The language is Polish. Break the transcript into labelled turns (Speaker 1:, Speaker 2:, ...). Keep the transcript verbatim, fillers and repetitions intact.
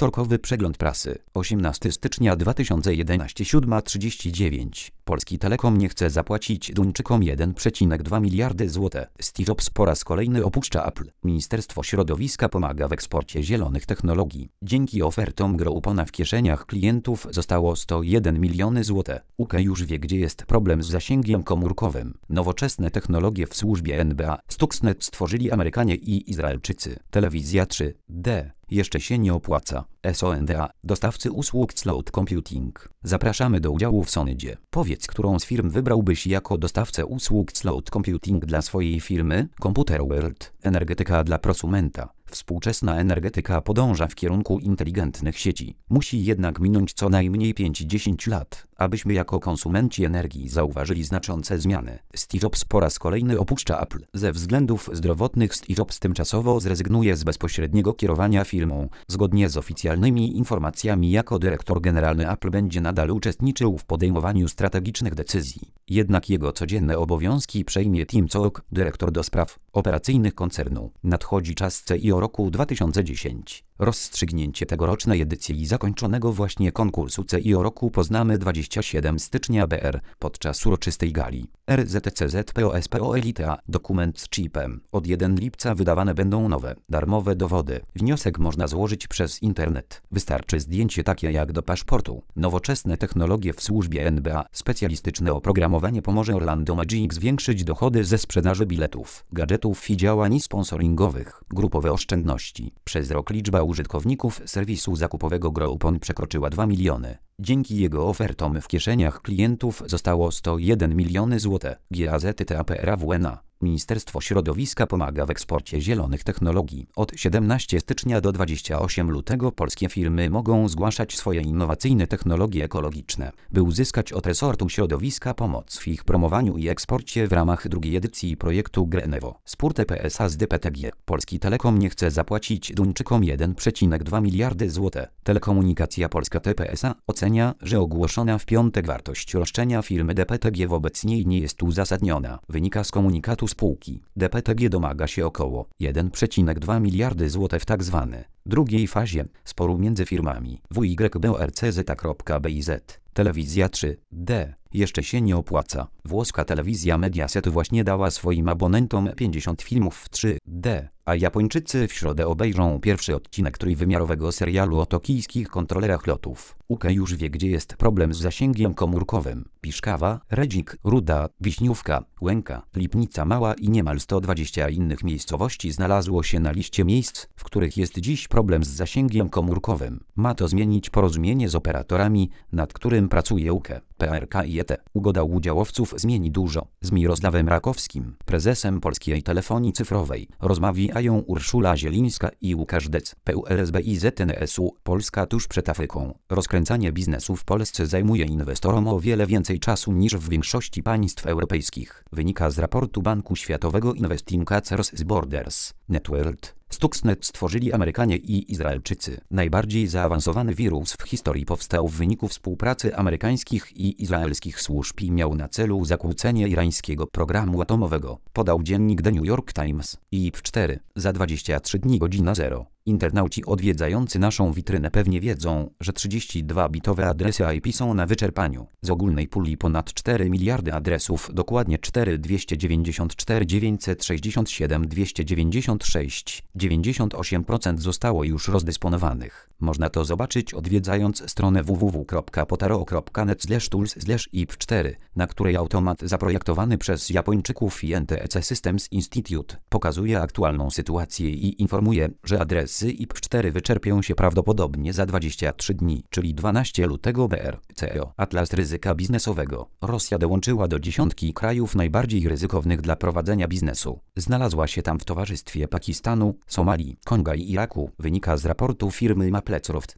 Speaker 1: Wtorkowy przegląd prasy. osiemnastego stycznia dwa tysiące jedenastego, siódma trzydzieści dziewięć. Polski Telekom nie chce zapłacić Duńczykom jeden przecinek dwa miliardy złotych. Steve Jobs po raz kolejny opuszcza Apple. Ministerstwo Środowiska pomaga w eksporcie zielonych technologii. Dzięki ofertom Groupona w kieszeniach klientów zostało sto jeden miliony złotych. U K już wie, gdzie jest problem z zasięgiem komórkowym. Nowoczesne technologie w służbie N B A. Stuxnet stworzyli Amerykanie i Izraelczycy. Telewizja trzy D. Jeszcze się nie opłaca. S O N D A. Dostawcy usług Cloud Computing. Zapraszamy do udziału w sądzie. Powiedz, którą z firm wybrałbyś jako dostawcę usług Cloud Computing dla swojej firmy? Computer World. Energetyka dla prosumenta. Współczesna energetyka podąża w kierunku inteligentnych sieci. Musi jednak minąć co najmniej pięć do dziesięciu lat, abyśmy jako konsumenci energii zauważyli znaczące zmiany. Steve Jobs po raz kolejny opuszcza Apple. Ze względów zdrowotnych Steve Jobs tymczasowo zrezygnuje z bezpośredniego kierowania firmą. Zgodnie z oficjalnymi informacjami jako dyrektor generalny Apple będzie nadal uczestniczył w podejmowaniu strategicznych decyzji. Jednak jego codzienne obowiązki przejmie Tim Cook, dyrektor do spraw operacyjnych koncernu. Nadchodzi czas C I O roku dwa tysiące dziesiątego. Rozstrzygnięcie tegorocznej edycji zakończonego właśnie konkursu C I O roku poznamy dwudziestego siódmego stycznia B R podczas uroczystej gali. R Z C Z P O S P O L I T A. Dokument z chipem. Od pierwszego lipca wydawane będą nowe, darmowe dowody. Wniosek można złożyć przez internet. Wystarczy zdjęcie takie jak do paszportu. Nowoczesne technologie w służbie N B A. Specjalistyczne oprogramowanie pomoże Orlando Magic zwiększyć dochody ze sprzedaży biletów, gadżetów i działań sponsoringowych. Grupowe oszczędności. Przez rok liczba użytkowników serwisu zakupowego Groupon przekroczyła dwa miliony. Dzięki jego ofertom w kieszeniach klientów zostało sto jeden miliony złotych. G A Z T A P R A W N A. Ministerstwo Środowiska pomaga w eksporcie zielonych technologii. Od siedemnastego stycznia do dwudziestego ósmego lutego polskie firmy mogą zgłaszać swoje innowacyjne technologie ekologiczne, by uzyskać od resortu środowiska pomoc w ich promowaniu i eksporcie w ramach drugiej edycji projektu Greenevo. Spór T P S A z D P T G. Polski Telekom nie chce zapłacić Duńczykom jeden przecinek dwa miliardy złotych. Telekomunikacja Polska T P S A ocenia, że ogłoszona w piątek wartość roszczenia firmy D P T G wobec niej nie jest uzasadniona. Wynika z komunikatu spółki. D P T G domaga się około jeden przecinek dwa miliardy złotych w tak zwanej drugiej fazie sporu między firmami W Y B O R C Z B I Z. Telewizja trzy D. Jeszcze się nie opłaca. Włoska telewizja Mediaset właśnie dała swoim abonentom pięćdziesiąt filmów w trzy D, a Japończycy w środę obejrzą pierwszy odcinek trójwymiarowego serialu o tokijskich kontrolerach lotów. U K już wie, gdzie jest problem z zasięgiem komórkowym. Piszkawa, Redzik, Ruda, Wiśniówka, Łęka, Lipnica Mała i niemal sto dwadzieścia innych miejscowości znalazło się na liście miejsc, w których jest dziś problem z zasięgiem komórkowym. Ma to zmienić porozumienie z operatorami, nad którym pracuje U K. P R K i E T. Ugoda udziałowców zmieni dużo. Z Mirosławem Rakowskim, prezesem Polskiej Telefonii Cyfrowej, rozmawiają Urszula Zielińska i Łukasz Dec. P U L S B I Z N S U. Polska tuż przed Afryką. Rozkręcanie biznesu w Polsce zajmuje inwestorom o wiele więcej czasu niż w większości państw europejskich. Wynika z raportu Banku Światowego Investing Across Borders. Networld. Stuxnet stworzyli Amerykanie i Izraelczycy. Najbardziej zaawansowany wirus w historii powstał w wyniku współpracy amerykańskich i izraelskich służb i miał na celu zakłócenie irańskiego programu atomowego, podał dziennik The New York Times. I P cztery. Za dwadzieścia trzy dni godzina zero. Internauci odwiedzający naszą witrynę pewnie wiedzą, że trzydzieści dwa bitowe adresy I P są na wyczerpaniu. Z ogólnej puli ponad cztery miliardy adresów, dokładnie cztery dwieście dziewięćdziesiąt cztery dziewięćset sześćdziesiąt siedem dwieście dziewięćdziesiąt sześć, dziewięćdziesiąt osiem procent zostało już rozdysponowanych. Można to zobaczyć odwiedzając stronę w w w kropka potaro kropka net slash tools slash I P cztery, na której automat zaprojektowany przez Japończyków i N T E C Systems Institute pokazuje aktualną sytuację i informuje, że adresy I P cztery wyczerpią się prawdopodobnie za dwadzieścia trzy dni, czyli dwunastego lutego. B R C E O. Atlas ryzyka biznesowego. Rosja dołączyła do dziesiątki krajów najbardziej ryzykownych dla prowadzenia biznesu. Znalazła się tam w towarzystwie Pakistanu, Somalii, Konga i Iraku. Wynika z raportu firmy Maplesoft.